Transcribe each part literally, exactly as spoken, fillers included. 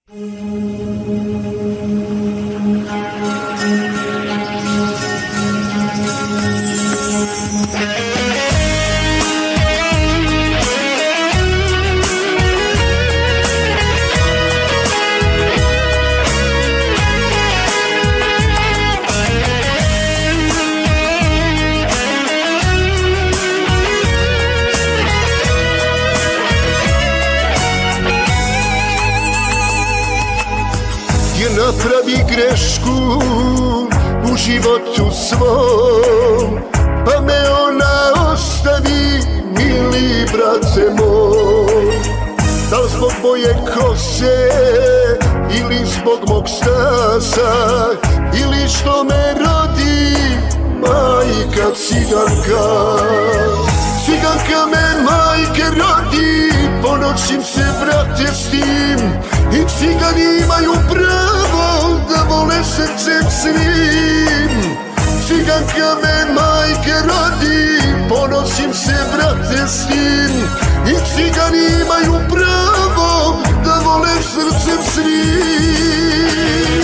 Napravi grešku u životu svom, pa me ona ostavi, mili brate moj. Da li zbog moje kose, ili zbog mog stasa, ili što me rodi majka ciganka. Ciganka me majke rodi, ponosim se brate s tim, i cigani imaju pravo da vole srcem svim. Ciganka me majke rodi, ponosim se brate s tim, i cigani imaju pravo da vole srcem svim.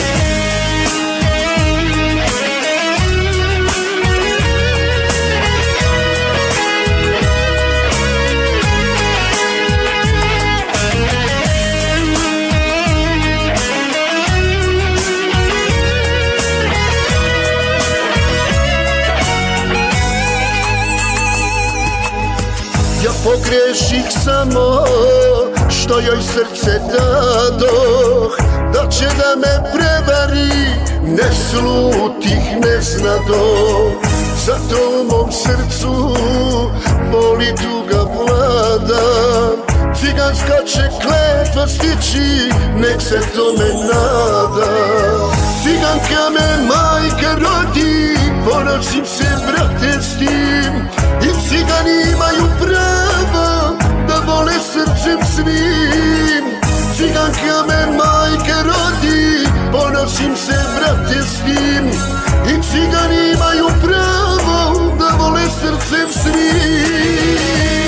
Ja pogreših samo što joj srce dadoh, da će da me prevari, ne slutih ne znadoh. Zato u mom srcu boli tuga vlada, ciganska će kletva stići, nek se tome nada. Ciganka me majka rodi, ponosim se brate s tim, i cigani imaju pravo da vole srcem svim. Ciganka me majke rodi, ponosim se brate s tim, i cigani imaju pravo da vole srcem svim.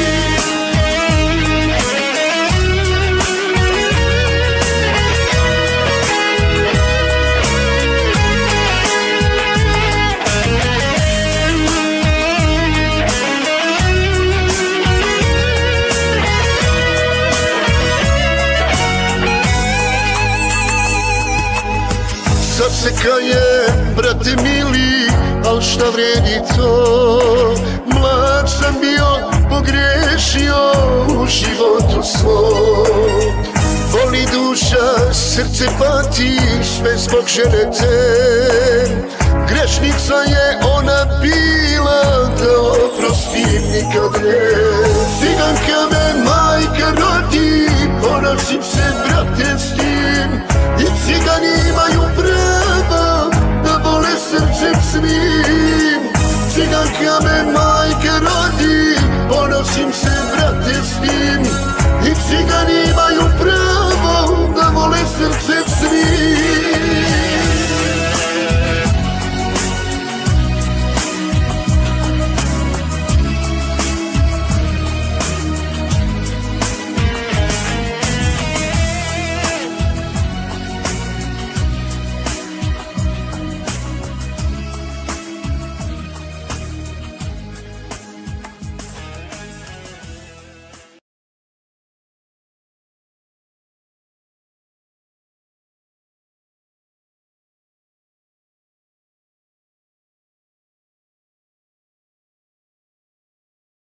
Sad se kajem, brate mili, al šta vredi to? Mlad sam bio, pogrešio u životu svom. Boli duša, srce pati, sve zbog žene te. Grešnica je ona bila, da oprostim nikad ne. Ciganka me majka rodi, ponosim se brate s tim, i cigani imaju pravo da vole srcem svim. Ciganka me majke rodi, ponosim se brate s tim, i cigani imaju pravo da vole srcem svim.